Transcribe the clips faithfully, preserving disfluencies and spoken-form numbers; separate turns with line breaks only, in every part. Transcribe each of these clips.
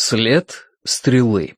След стрелы.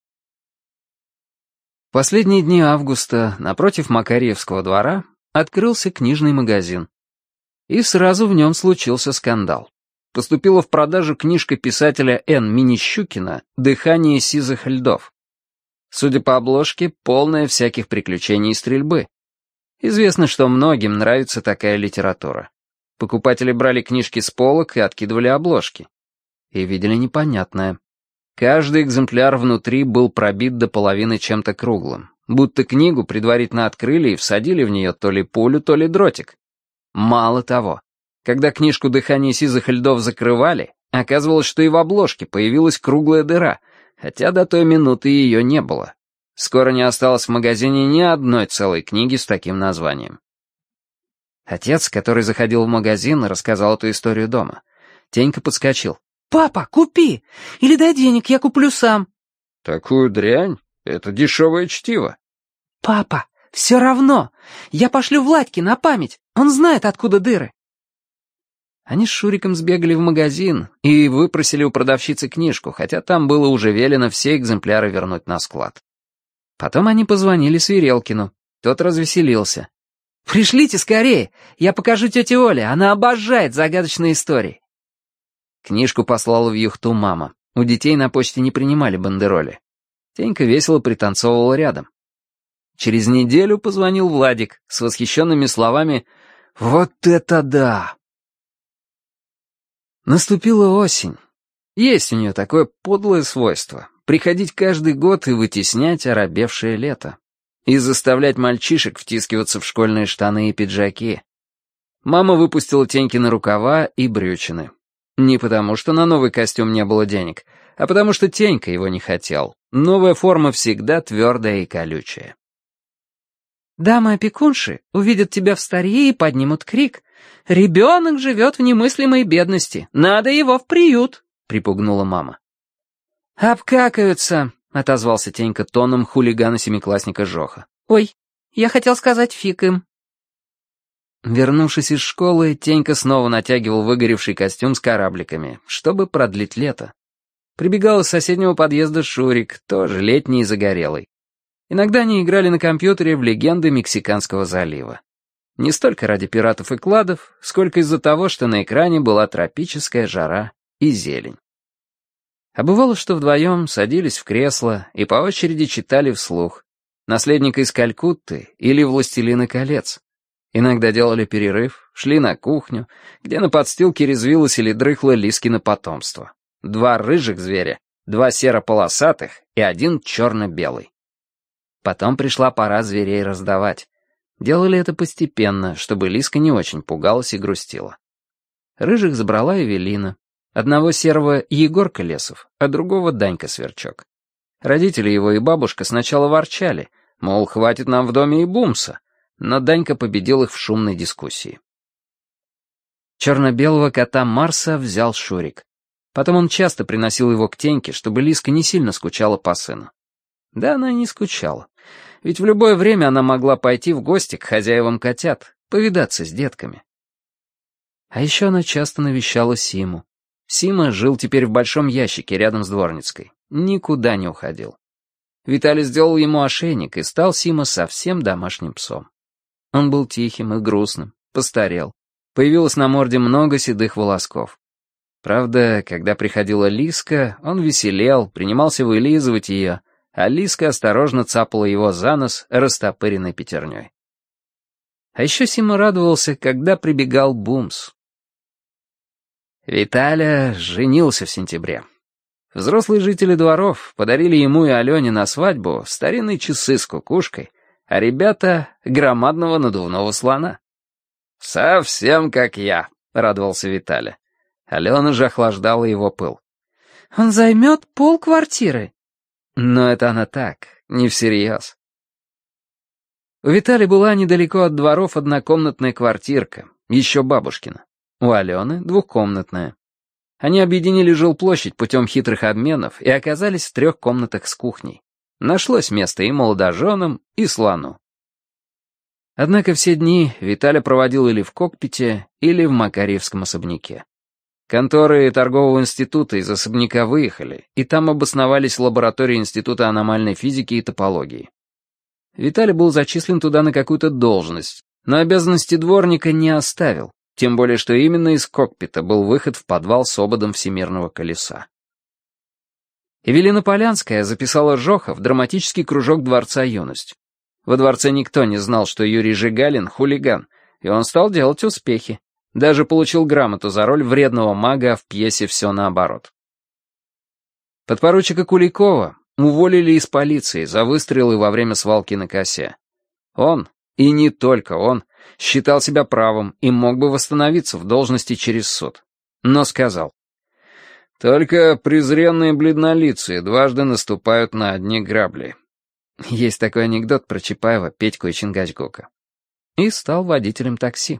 В последние дни августа напротив Макарьевского двора открылся книжный магазин. И сразу в нем случился скандал. Поступила в продажу книжка писателя Н. Минищукина «Дыхание сизых льдов». Судя по обложке, полная всяких приключений и стрельбы. Известно, что многим нравится такая литература. Покупатели брали книжки с полок и откидывали обложки. И видели непонятное. Каждый экземпляр внутри был пробит до половины чем-то круглым, будто книгу предварительно открыли и всадили в нее то ли пулю, то ли дротик. Мало того, когда книжку «Дыхание сизых льдов» закрывали, оказывалось, что и в обложке появилась круглая дыра, хотя до той минуты ее не было. Скоро не осталось в магазине ни одной целой книги с таким названием. Отец, который заходил в магазин, рассказал эту историю дома. Тенька подскочил. «Папа, купи! Или дай денег, я куплю сам».
«Такую дрянь? Это дешевое чтиво».
«Папа, все равно. Я пошлю Владьке на память. Он знает, откуда дыры». Они с Шуриком сбегали в магазин и выпросили у продавщицы книжку, хотя там было уже велено все экземпляры вернуть на склад. Потом они позвонили Свирелкину. Тот развеселился. «Пришлите скорее, я покажу тете Оле, она обожает загадочные истории». Книжку послала в Юхту мама. У детей на почте не принимали бандероли. Тенька весело пританцовывал рядом. Через неделю позвонил Владик с восхищенными словами «Вот это да!». Наступила осень. Есть у нее такое подлое свойство — приходить каждый год и вытеснять оробевшее лето. И заставлять мальчишек втискиваться в школьные штаны и пиджаки. Мама выпустила Тенькины рукава и брючины. Не потому, что на новый костюм не было денег, а потому, что Тенька его не хотел. Новая форма всегда твердая и колючая. «Дамы-опекунши увидят тебя в старье и поднимут крик. Ребенок живет в немыслимой бедности. Надо его в приют», — припугнула мама. «Обкакаются», — отозвался Тенька тоном хулигана-семиклассника Жоха. «Ой, я хотел сказать фиг им». Вернувшись из школы, Тенька снова натягивал выгоревший костюм с корабликами, чтобы продлить лето. Прибегал из соседнего подъезда Шурик, тоже летний и загорелый. Иногда они играли на компьютере в легенды Мексиканского залива. Не столько ради пиратов и кладов, сколько из-за того, что на экране была тропическая жара и зелень. А бывало, что вдвоем садились в кресло и по очереди читали вслух «Наследника из Калькутты» или «Властелина колец». Иногда делали перерыв, шли на кухню, где на подстилке резвилось или дрыхло Лискино потомство. Два рыжих зверя, два серо-полосатых и один черно-белый. Потом пришла пора зверей раздавать. Делали это постепенно, чтобы Лиска не очень пугалась и грустила. Рыжих забрала Эвелина. Одного серого Егорка Лесов, а другого Данька Сверчок. Родители его и бабушка сначала ворчали, мол, хватит нам в доме и бумса, но Данька победил их в шумной дискуссии. Черно-белого кота Марса взял Шурик. Потом он часто приносил его к Теньке, чтобы Лиска не сильно скучала по сыну. Да она и не скучала, ведь в любое время она могла пойти в гости к хозяевам котят, повидаться с детками. А еще она часто навещала Симу. Сима жил теперь в большом ящике рядом с Дворницкой, никуда не уходил. Виталий сделал ему ошейник, и стал Сима совсем домашним псом. Он был тихим и грустным, постарел. Появилось на морде много седых волосков. Правда, когда приходила Лиска, он веселел, принимался вылизывать ее, а Лиска осторожно цапала его за нос растопыренной пятерней. А еще Сима радовался, когда прибегал Бумс. Виталя женился в сентябре. Взрослые жители дворов подарили ему и Алене на свадьбу старинные часы с кукушкой, а ребята — громадного надувного слона. «Совсем как я», — радовался Виталя. Алена же охлаждала его пыл. «Он займет полквартиры». Но это она так, не всерьез. У Виталия была недалеко от дворов однокомнатная квартирка, еще бабушкина. У Алены двухкомнатная. Они объединили жилплощадь путем хитрых обменов и оказались в трех комнатах с кухней. Нашлось место и молодоженам, и слону. Однако все дни Виталя проводил или в кокпите, или в Макарьевском особняке. Конторы торгового института из особняка выехали, и там обосновались лаборатории Института аномальной физики и топологии. Виталий был зачислен туда на какую-то должность, но обязанности дворника не оставил, тем более что именно из кокпита был выход в подвал с ободом всемирного колеса. Эвелина Полянская записала Жоха в драматический кружок Дворца юность. Во дворце никто не знал, что Юрий Жигалин — хулиган, и он стал делать успехи. Даже получил грамоту за роль вредного мага в пьесе «Все наоборот». Подпоручика Куликова уволили из полиции за выстрелы во время свалки на косе. Он, и не только он, считал себя правым и мог бы восстановиться в должности через суд. Но сказал: «Только презренные бледнолицые дважды наступают на одни грабли». Есть такой анекдот про Чапаева, Петьку и Чингачгука. И стал водителем такси.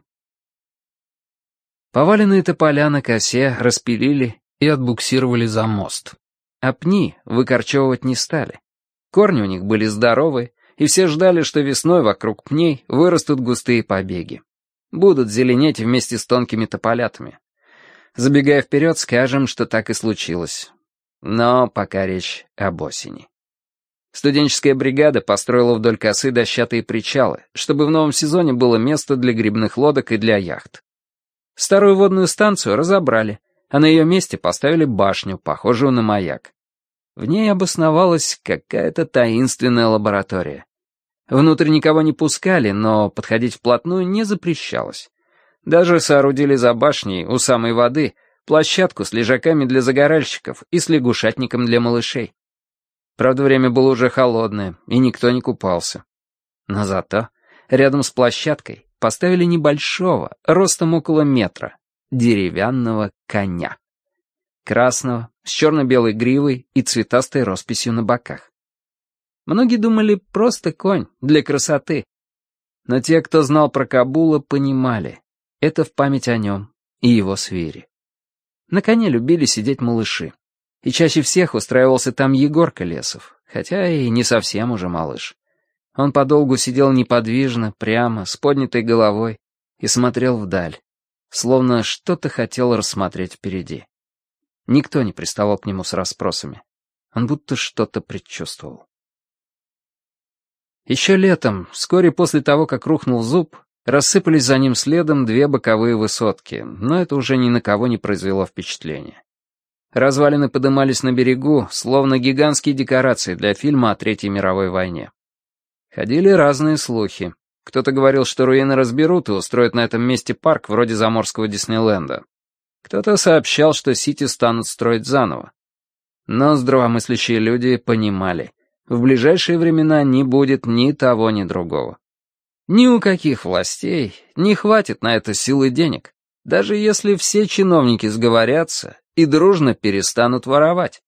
Поваленные тополя на косе распилили и отбуксировали за мост. А пни выкорчевывать не стали. Корни у них были здоровые, и все ждали, что весной вокруг пней вырастут густые побеги. Будут зеленеть вместе с тонкими тополятами. Забегая вперед, скажем, что так и случилось. Но пока речь об осени. Студенческая бригада построила вдоль косы дощатые причалы, чтобы в новом сезоне было место для грибных лодок и для яхт. Старую водную станцию разобрали, а на ее месте поставили башню, похожую на маяк. В ней обосновалась какая-то таинственная лаборатория. Внутрь никого не пускали, но подходить вплотную не запрещалось. Даже соорудили за башней, у самой воды, площадку с лежаками для загоральщиков и с лягушатником для малышей. Правда, время было уже холодное, и никто не купался. Но зато рядом с площадкой поставили небольшого, ростом около метра, деревянного коня. Красного, с черно-белой гривой и цветастой росписью на боках. Многие думали, просто конь, для красоты. Но те, кто знал про Кабула, понимали, это в память о нем и его свире. На коне любили сидеть малыши. И чаще всех устраивался там Егорка Лесов, хотя и не совсем уже малыш. Он подолгу сидел неподвижно, прямо, с поднятой головой, и смотрел вдаль, словно что-то хотел рассмотреть впереди. Никто не приставал к нему с расспросами. Он будто что-то предчувствовал. Еще летом, вскоре после того, как рухнул зуб, рассыпались за ним следом две боковые высотки, но это уже ни на кого не произвело впечатления. Развалины подымались на берегу, словно гигантские декорации для фильма о Третьей мировой войне. Ходили разные слухи. Кто-то говорил, что руины разберут и устроят на этом месте парк вроде заморского Диснейленда. Кто-то сообщал, что Сити станут строить заново. Но здравомыслящие люди понимали, в ближайшие времена не будет ни того, ни другого. Ни у каких властей не хватит на это силы денег, даже если все чиновники сговорятся и дружно перестанут воровать.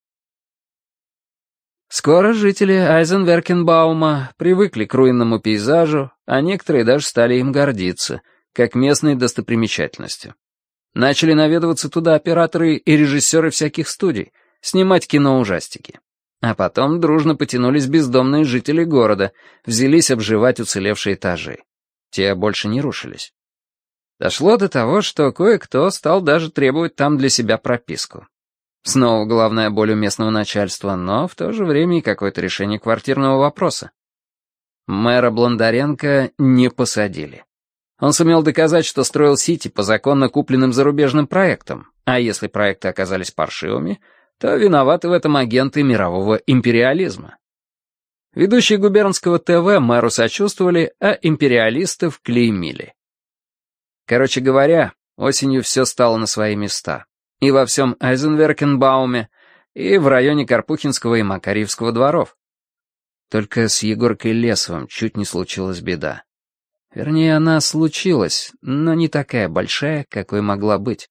Скоро жители Айзенверкенбаума привыкли к руинному пейзажу, а некоторые даже стали им гордиться, как местной достопримечательностью. Начали наведываться туда операторы и режиссеры всяких студий, снимать кино-ужастики. А потом дружно потянулись бездомные жители города, взялись обживать уцелевшие этажи. Те больше не рушились. Дошло до того, что кое-кто стал даже требовать там для себя прописку. Снова головная боль у местного начальства, но в то же время и какое-то решение квартирного вопроса. Мэра Блондаренко не посадили. Он сумел доказать, что строил Сити по законно купленным зарубежным проектам, а если проекты оказались паршивыми, то виноваты в этом агенты мирового империализма. Ведущие губернского ТВ мэру сочувствовали, а империалистов клеймили. Короче говоря, осенью все стало на свои места. И во всем Айзенверкенбауме, и в районе Карпухинского и Макарьевского дворов. Только с Егоркой Лесовым чуть не случилась беда. Вернее, она случилась, но не такая большая, какой могла быть.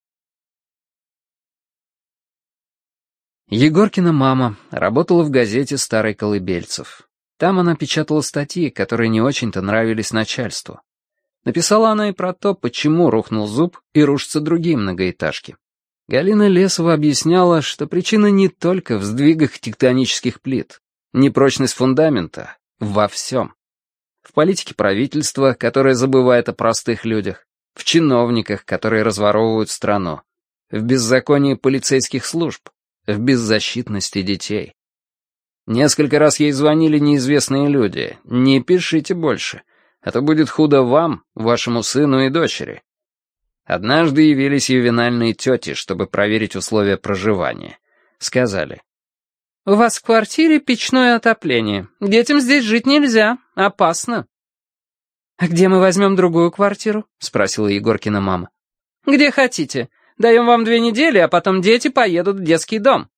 Егоркина мама работала в газете «Старый Колыбельцев». Там она печатала статьи, которые не очень-то нравились начальству. Написала она и про то, почему рухнул зуб и рушатся другие многоэтажки. Галина Лесова объясняла, что причина не только в сдвигах тектонических плит, непрочность фундамента во всем. В политике правительства, которое забывает о простых людях, в чиновниках, которые разворовывают страну, в беззаконии полицейских служб, в беззащитности детей. Несколько раз ей звонили неизвестные люди. «Не пишите больше, а то будет худо вам, вашему сыну и дочери». Однажды явились ювенальные тети, чтобы проверить условия проживания. Сказали: «У вас в квартире печное отопление. Детям здесь жить нельзя. Опасно». «А где мы возьмем другую квартиру?» — спросила Егоркина мама. «Где хотите. Даем вам две недели, а потом дети поедут в детский дом».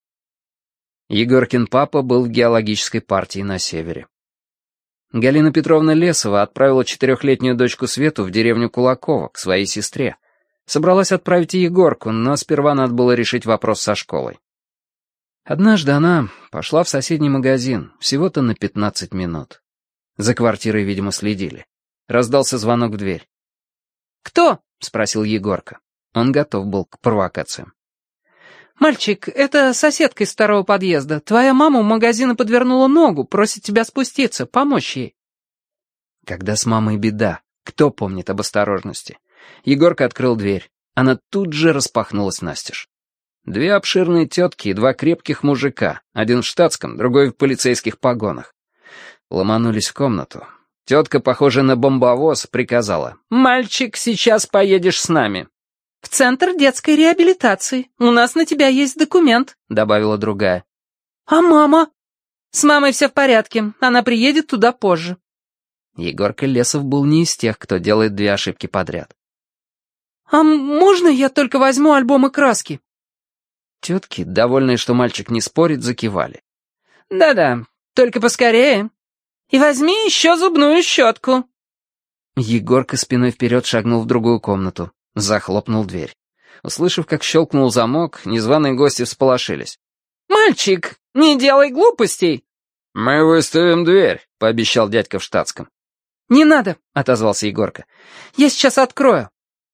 Егоркин папа был в геологической партии на севере. Галина Петровна Лесова отправила четырехлетнюю дочку Свету в деревню Кулаково к своей сестре. Собралась отправить и Егорку, но сперва надо было решить вопрос со школой. Однажды она пошла в соседний магазин, всего-то на пятнадцать минут. За квартирой, видимо, следили. Раздался звонок в дверь. «Кто?» — спросил Егорка. Он готов был к провокациям. «Мальчик, это соседка из второго подъезда. Твоя мама у магазина подвернула ногу, просит тебя спуститься, помочь ей». Когда с мамой беда, кто помнит об осторожности? Егорка открыл дверь. Она тут же распахнулась настежь. Две обширные тетки и два крепких мужика, один в штатском, другой в полицейских погонах. Ломанулись в комнату. Тетка, похожая на бомбовоз, приказала: «Мальчик, сейчас поедешь с нами». «В центр детской реабилитации. У нас на тебя есть документ», — добавила другая. «А мама?» «С мамой все в порядке. Она приедет туда позже». Егорка Лесов был не из тех, кто делает две ошибки подряд. «А можно я только возьму альбомы краски?» Тетки, довольные, что мальчик не спорит, закивали. «Да-да, только поскорее. И возьми еще зубную щетку». Егорка спиной вперед шагнул в другую комнату. Захлопнул дверь. Услышав, как щелкнул замок, незваные гости всполошились. «Мальчик, не делай глупостей!»
«Мы выставим дверь», — пообещал дядька в штатском.
«Не надо», — отозвался Егорка. «Я сейчас открою».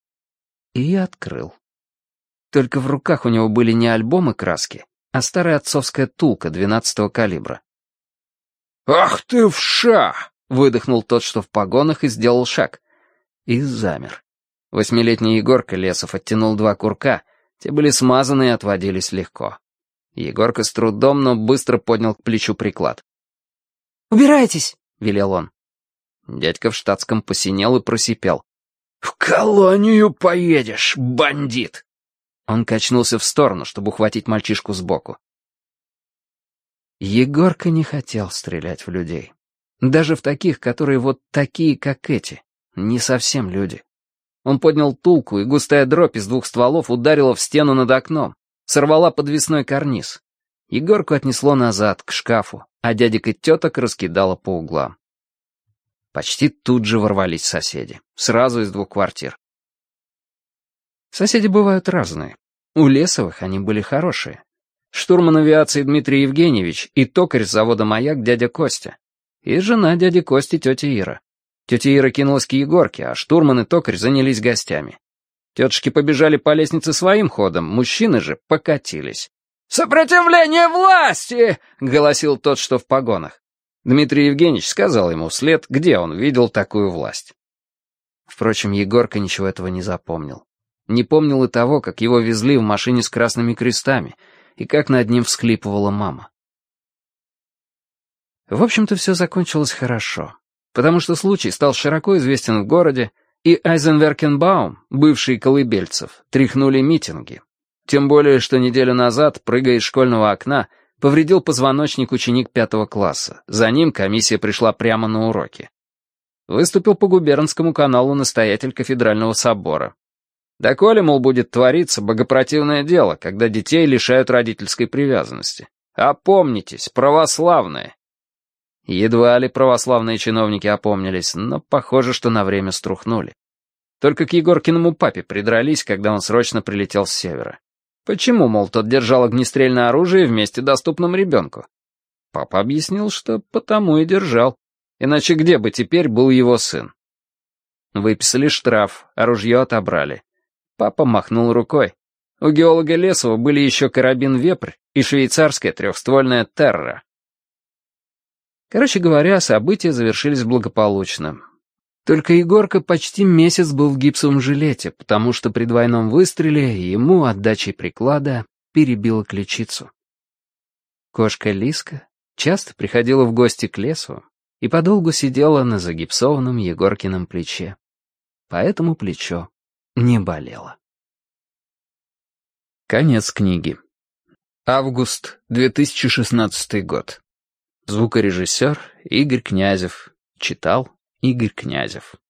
И открыл. Только в руках у него были не альбомы краски, а старая отцовская тулка двенадцатого калибра.
«Ах ты вша!»
— выдохнул тот, что в погонах, и сделал шаг. И замер. Восьмилетний Егорка Лесов оттянул два курка, те были смазаны и отводились легко. Егорка с трудом, но быстро поднял к плечу приклад. «Убирайтесь!» — велел он. Дядька в штатском посинел и просипел.
«В колонию поедешь, бандит!»
Он качнулся в сторону, чтобы ухватить мальчишку сбоку. Егорка не хотел стрелять в людей. Даже в таких, которые вот такие, как эти. Не совсем люди. Он поднял тулку, и густая дробь из двух стволов ударила в стену над окном, сорвала подвесной карниз. Егорку отнесло назад, к шкафу, а дядек и теток раскидало по углам. Почти тут же ворвались соседи, сразу из двух квартир. Соседи бывают разные. У Лесовых они были хорошие. Штурман авиации Дмитрий Евгеньевич и токарь с завода «Маяк» дядя Костя. И жена дяди Кости тетя Ира. Тетя Ира кинулась к Егорке, а штурман и токарь занялись гостями. Тетушки побежали по лестнице своим ходом, мужчины же покатились. «Сопротивление власти!» — голосил тот, что в погонах. Дмитрий Евгеньевич сказал ему вслед, где он видел такую власть. Впрочем, Егорка ничего этого не запомнил. Не помнил и того, как его везли в машине с красными крестами, и как над ним всхлипывала мама. В общем-то, все закончилось хорошо, потому что случай стал широко известен в городе, и Айзенверкенбаум, бывший Колыбельцев, тряхнули митинги. Тем более, что неделю назад, прыгая из школьного окна, повредил позвоночник ученик пятого класса. За ним комиссия пришла прямо на уроки. Выступил по губернскому каналу настоятель кафедрального собора. Доколе, мол, будет твориться богопротивное дело, когда детей лишают родительской привязанности. Опомнитесь, православные. Едва ли православные чиновники опомнились, но похоже, что на время струхнули. Только к Егоркиному папе придрались, когда он срочно прилетел с севера. Почему, мол, тот держал огнестрельное оружие вместе доступном ребенку? Папа объяснил, что потому и держал. Иначе где бы теперь был его сын? Выписали штраф, а ружье отобрали. Папа махнул рукой. У геолога Лесова были еще карабин «Вепрь» и швейцарская трехствольная «Терра». Короче говоря, события завершились благополучно. Только Егорка почти месяц был в гипсовом жилете, потому что при двойном выстреле ему отдачей приклада перебило ключицу. Кошка Лиска часто приходила в гости к лесу и подолгу сидела на загипсованном Егоркином плече. Поэтому плечо не болело. Конец книги. Август две тысячи шестнадцатый год. Звукорежиссер Игорь Князев. Читал Игорь Князев.